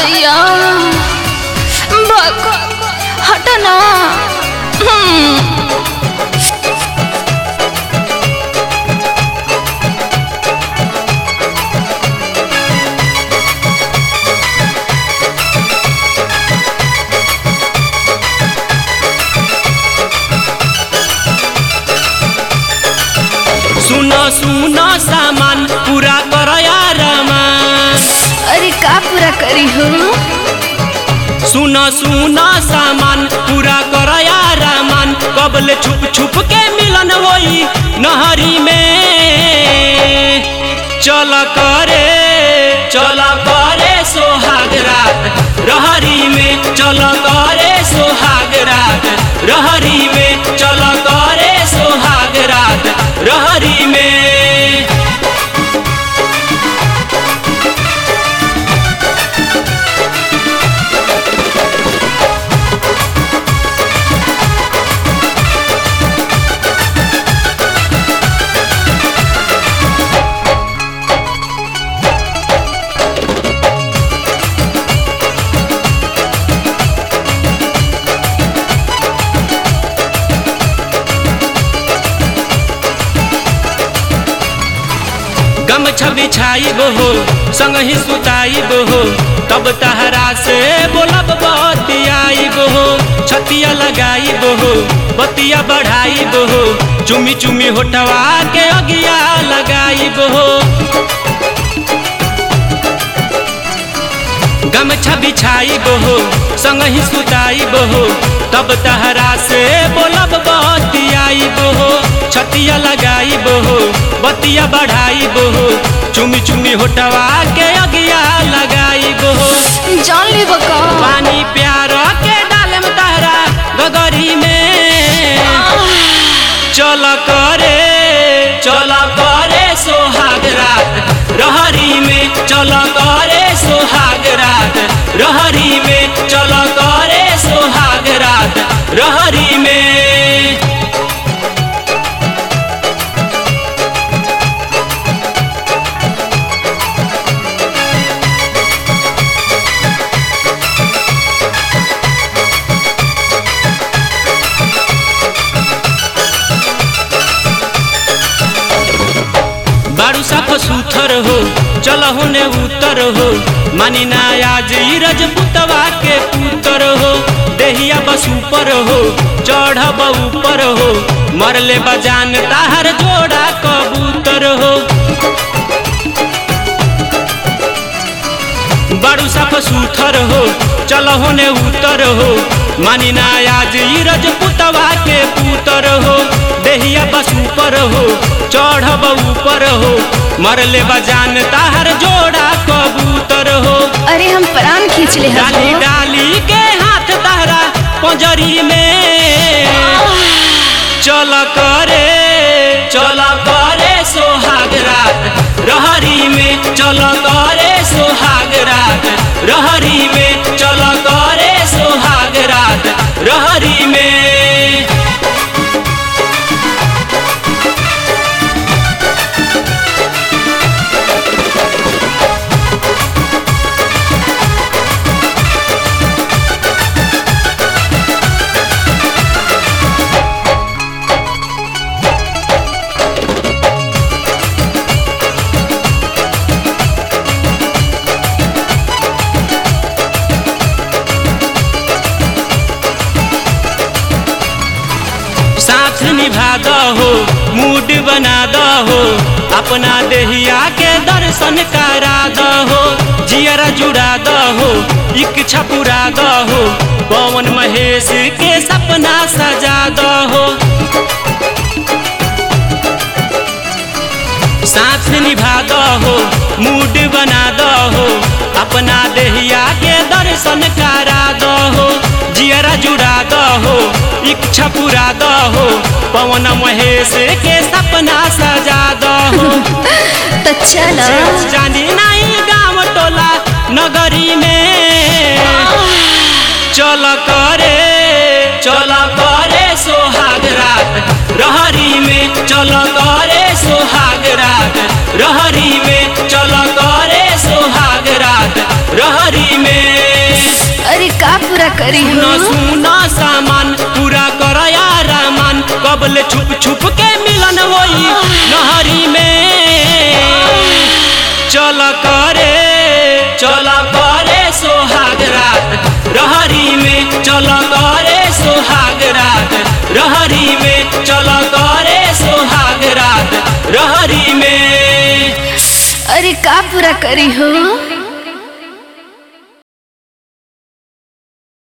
दैया भग हट ना। सुनो सुनो सामान पूरा करो यार मान। अरे का पूरा करी हो? सुनो सुनो सामान पूरा करो यार मान। कबले छुप छुप के मिलन होई नहरी में। चल करे सोहाग रात रहरी में। चल करे सोहाग रात रहरी में। चल करे सोहाग रात रहरी में। गमछा बिछाइब हो संग ही सुताइब हो। तब तहरा से बोलब बतियाइब हो। छतिया लगाइब हो बतिया बढ़ाइब हो। चुमी चुमी होठवा के अगिया लगाइब हो। गमछा बिछाइब हो संग ही सुताइब हो। तब तहरा से बोलब बतियाइब हो। छतिया लगाइब हो बतिया बढ़ाइब हो। चुमी चुमी होठवा के अगिया लगाइब हो। जान ले बका पानी प्यार के डालम तहरा गगरी में। चल करे सोहाग रात रहरी में। चल करे सोहाग रात रहरी में। चल करे सोहाग रात रहरी में। बारू साफ सुथर हो चल होने उतर हो। मानी ना आज रजपुतवा के पुतर हो। देहिया बस ऊपर हो चढ़ब ऊपर हो। मरले बजान ताहर जोड़ा कबूतर हो। बारू साफ सुथर हो चल होने उतर हो। मानी ना आज रजपुतवा के पुतर हो। देहिया बस ऊपर हो चढ़ब ऊपर हो। मरले बजान ताहर जोड़ा कबूतर हो। अरे हम प्राण खींच ले डाली डाली के हाथ ताहरा पंजरी में। चल करे सोहाग रात रहरी में। चल करे सोहाग रात रहरी में। चल करे सोहाग रात रहरी में। साथ निभा दहो मूड बना दहो। अपना देहिया के दर्शन करा दहो। जियरा जुड़ा दहो इच्छा पूरा दहो। पवन महेश के सपना सजा दहो। साथ निभा दहो मूड बना दहो। अपना देहिया के दर्शन करा दहो। जियरा जुड़ा दहो इच्छा पूरा दहो। पवन महेश के सपना सजा दहो। तो चलो जानी नहीं गाँव टोला नगरी में। चल करे सोहाग रात रहरी में। चल करे सोहाग रात रहरी में। चल करे सोहाग रात रहरी में। पूरा करी सुना हो सुना सामान पूरा कर यारामान कबल छुप छुप के मिलन होई नहरी में चल करे सोहाग रात रहरी में चल करे सोहाग रात रहरी में चल करे सोहाग रात रहरी में। अरे का पूरा करी हो।